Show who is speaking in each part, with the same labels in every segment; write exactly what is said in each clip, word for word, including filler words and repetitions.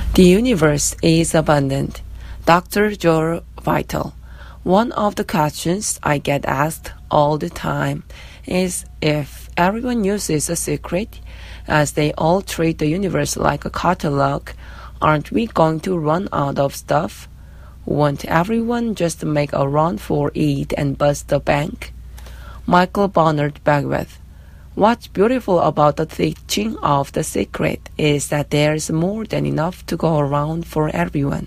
Speaker 1: The universe is abundant. Doctor Joe Vital. One of the questions I get asked all the time is if everyone uses a secret, as they all treat the universe like a catalog, aren't we going to run out of stuff? Won't everyone just make a run for it and bust the bank? Michael Bernard Beckwith. What's beautiful about the teaching of the secret is that there's more than enough to go around for everyone.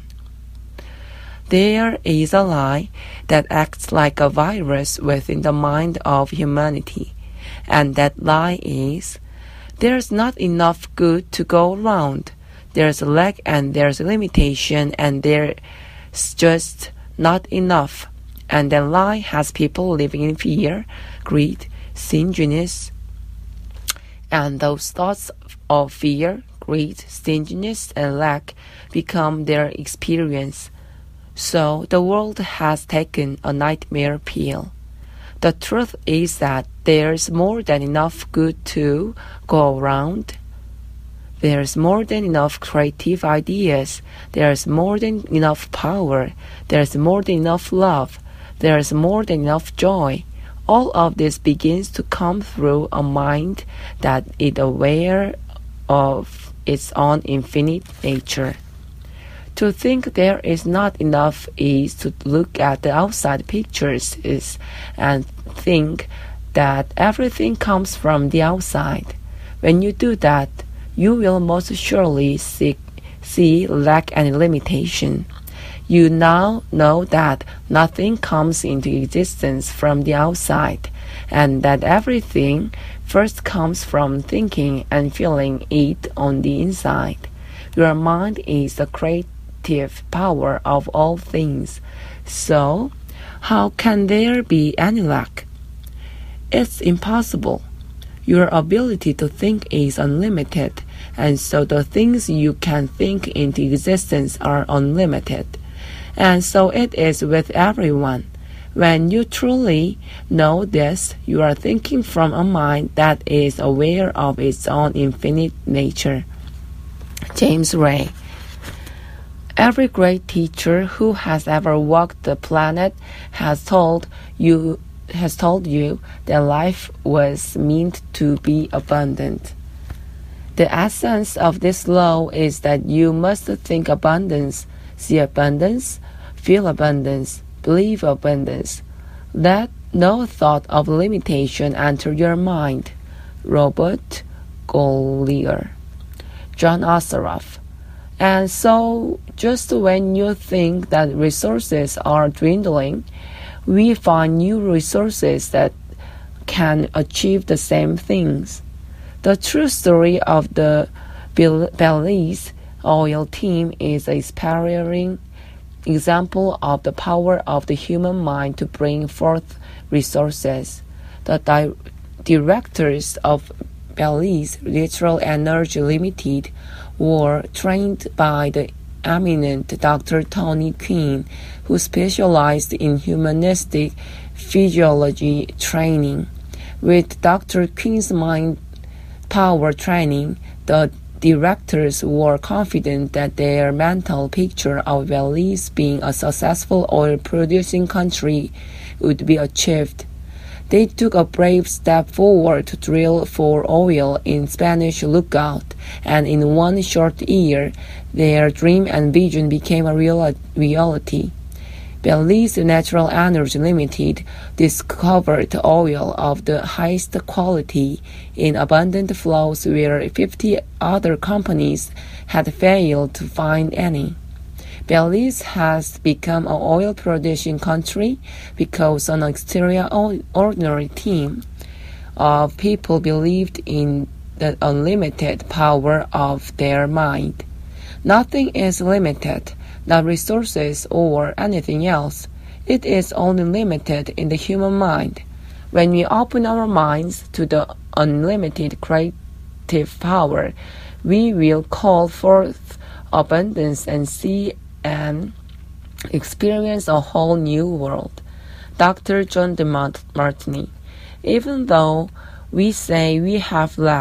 Speaker 1: There is a lie that acts like a virus within the mind of humanity, and that lie is, there's not enough good to go around. There's a lack and there's a limitation and there's just not enough. And that lie has people living in fear, greed, stinginess, and those thoughts of fear, greed, stinginess, and lack become their experience. So the world has taken a nightmare pill. The truth is that there's more than enough good to go around. There's more than enough creative ideas. There's more than enough power. There's more than enough love. There's more than enough joy. All of this begins to come through a mind that is aware of its own infinite nature. To think there is not enough is to look at the outside pictures is, and think that everything comes from the outside. When you do that, you will most surely see, see lack and limitation. You now know that nothing comes into existence from the outside, and that everything first comes from thinking and feeling it on the inside. Your mind is the creative power of all things. So, how can there be any lack? It's impossible. Your ability to think is unlimited, and so the things you can think into existence are unlimited. And so it is with everyone. When you truly know this, you are thinking from a mind that is aware of its own infinite nature. James Ray. Every great teacher who has ever walked the planet has told you has told you that life was meant to be abundant. The essence of this law is that you must think abundance, see abundance, feel abundance, believe abundance. Let no thought of limitation enter your mind. Robert Gollier. John Assaraf. And so, just when you think that resources are dwindling, we find new resources that can achieve the same things. The true story of the Belize oil team is a inspiring example of the power of the human mind to bring forth resources. The di- directors of Belize Natural Energy Limited were trained by the eminent Doctor Tony Quinn, who specialized in humanistic physiology training. With Doctor Quinn's mind power training, the directors were confident that their mental picture of Belize being a successful oil-producing country would be achieved. They took a brave step forward to drill for oil in Spanish Lookout, and in one short year, their dream and vision became a real- reality. Belize Natural Energy Limited discovered oil of the highest quality in abundant flows where fifty other companies had failed to find any. Belize has become an oil-producing country because an extraordinary team of people believed in the unlimited power of their mind. Nothing is limited, not resources or anything else. It is only limited in the human mind. When we open our minds to the unlimited creative power, we will call forth abundance and see and experience a whole new world. Doctor John DeMartini. Even though we say we have lack,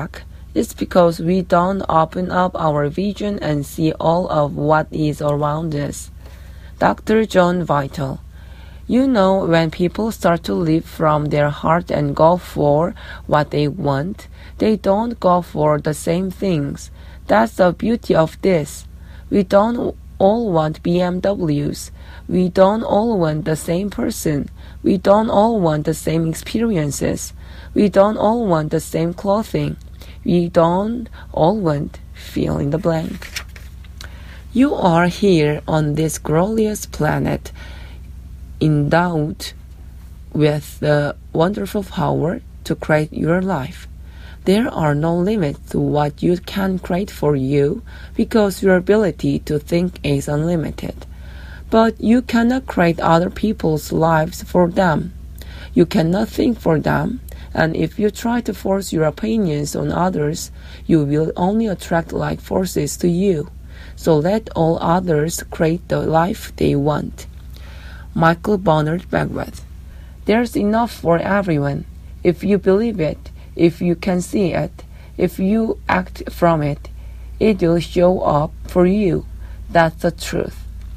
Speaker 1: It's because we don't open up our vision and see all of what is around us. Doctor John Vital. You know, when people start to live from their heart and go for what they want, they don't go for the same things. That's the beauty of this. We don't all want B M Ws. We don't all want the same person. We don't all want the same experiences. We don't all want the same clothing. We don't all want fill in the blank. You are here on this glorious planet, endowed with the wonderful power to create your life. There are no limits to what you can create for you because your ability to think is unlimited. But you cannot create other people's lives for them. You cannot think for them, and if you try to force your opinions on others, you will only attract like forces to you. So let all others create the life they want. Michael Bernard Beckwith. There's enough for everyone. If you believe it, if you can see it, if you act from it, it will show up for you. That's the truth.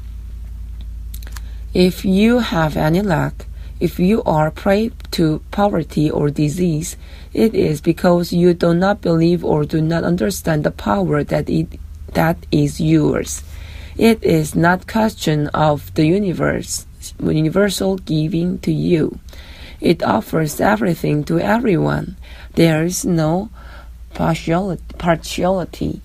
Speaker 1: If you have any luck, if you are prey to poverty or disease, it is because you do not believe or do not understand the power that it that is yours. It is not question of the universe, universal giving to you. It offers everything to everyone. There is no partiality.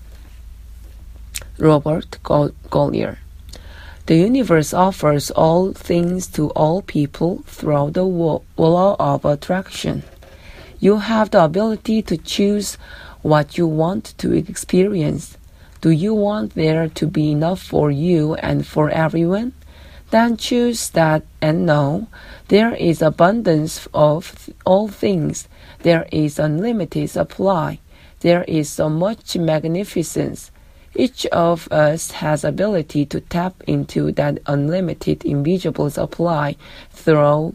Speaker 1: Robert Collier. The universe offers all things to all people through the law of attraction. You have the ability to choose what you want to experience. Do you want there to be enough for you and for everyone? Then choose that and know there is abundance of all things. There is unlimited supply. There is so much magnificence. Each of us has ability to tap into that unlimited invisible supply through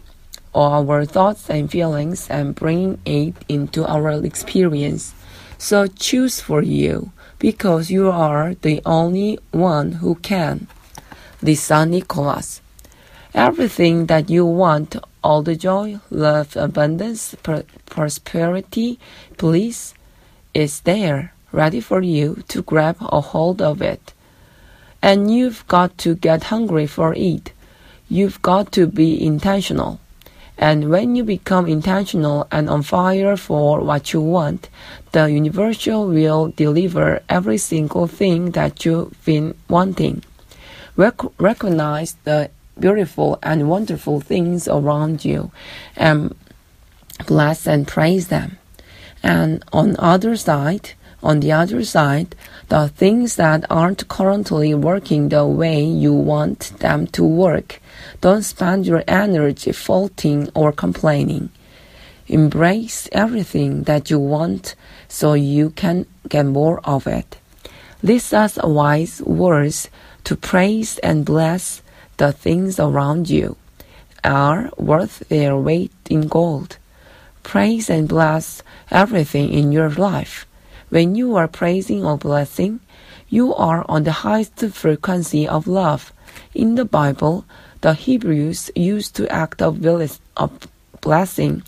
Speaker 1: our thoughts and feelings and bring it into our experience. So choose for you, because you are the only one who can. Lisa Nicholas. Everything that you want, all the joy, love, abundance, pr- prosperity, bliss, is there, ready for you to grab a hold of it. And you've got to get hungry for it. You've got to be intentional. And when you become intentional and on fire for what you want, the universe will deliver every single thing that you've been wanting. Rec- recognize the beautiful and wonderful things around you and bless and praise them. And on other side, on the other side, the things that aren't currently working the way you want them to work, don't spend your energy faulting or complaining. Embrace everything that you want so you can get more of it. Lisa's wise words to praise and bless the things around you are worth their weight in gold. Praise and bless everything in your life. When you are praising or blessing, you are on the highest frequency of love. In the Bible, the Hebrews used to act of blessing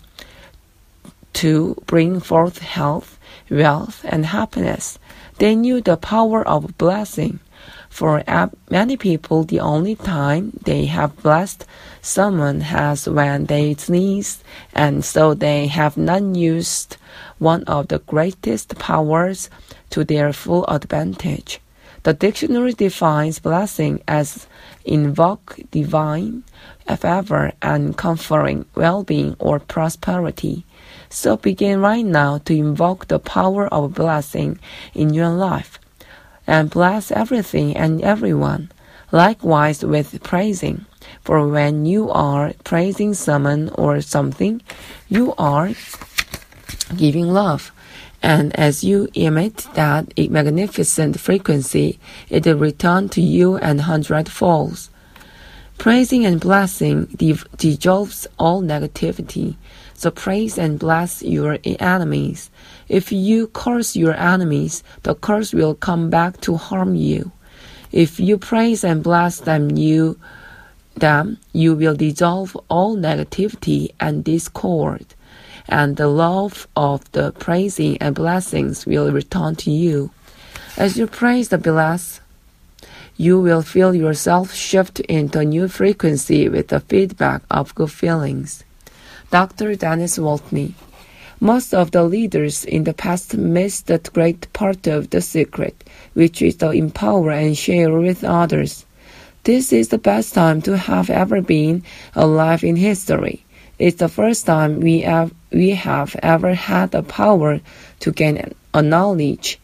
Speaker 1: to bring forth health, wealth, and happiness. They knew the power of blessing. For many people, the only time they have blessed someone has when they sneeze, and so they have not used one of the greatest powers to their full advantage. The dictionary defines blessing as invoke divine favor and conferring well-being or prosperity. So begin right now to invoke the power of blessing in your life. And bless everything and everyone. Likewise with praising. For when you are praising someone or something, you are giving love. And as you emit that magnificent frequency, it will return to you an hundredfold. Praising and blessing dissolves all negativity. So praise and bless your enemies. If you curse your enemies, the curse will come back to harm you. If you praise and bless them, you them, you will dissolve all negativity and discord, and the love of the praising and blessings will return to you. As you praise and bless, you will feel yourself shift into a new frequency with the feedback of good feelings. Doctor Dennis Waltney. Most of the leaders in the past missed the great part of the secret, which is to empower and share with others. This is the best time to have ever been alive in history. It's the first time we have, we have ever had the power to gain a knowledge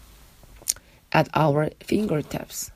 Speaker 1: at our fingertips.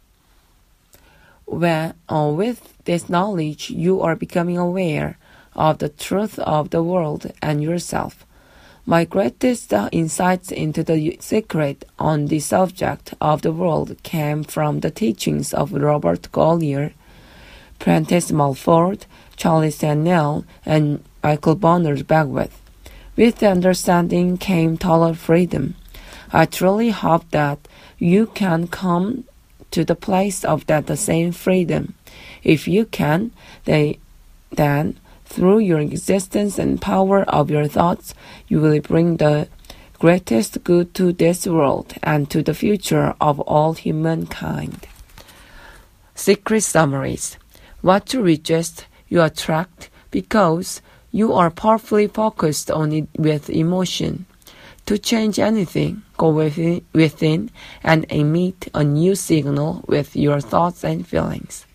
Speaker 1: When, uh, with this knowledge, you are becoming aware of the truth of the world and yourself. My greatest insights into the secret on the subject of the world came from the teachings of Robert Collier, Prentice Mulford, Charlie Sandell, and Michael Bonner Beckwith. With the understanding came total freedom. I truly hope that you can come to the place of that the same freedom. If you can, they, then through your existence and power of your thoughts, you will bring the greatest good to this world and to the future of all humankind. Secret summaries. What you resist, you attract because you are powerfully focused on it with emotion. To change anything, go within, within and emit a new signal with your thoughts and feelings.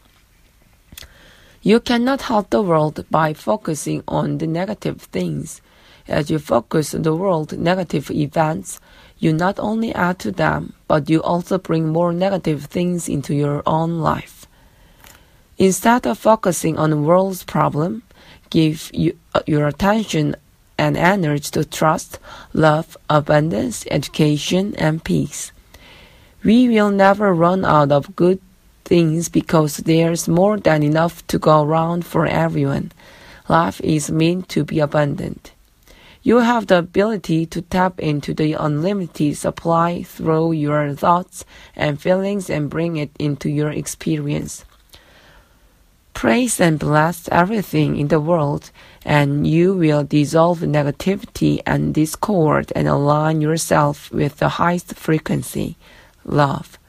Speaker 1: You cannot help the world by focusing on the negative things. As you focus on the world's negative events, you not only add to them, but you also bring more negative things into your own life. Instead of focusing on the world's problem, give you, uh, your attention and energy to trust, love, abundance, education, and peace. We will never run out of good things because there's more than enough to go around for everyone. Life is meant to be abundant. You have the ability to tap into the unlimited supply through your thoughts and feelings and bring it into your experience. Praise and bless everything in the world, and you will dissolve negativity and discord and align yourself with the highest frequency, love.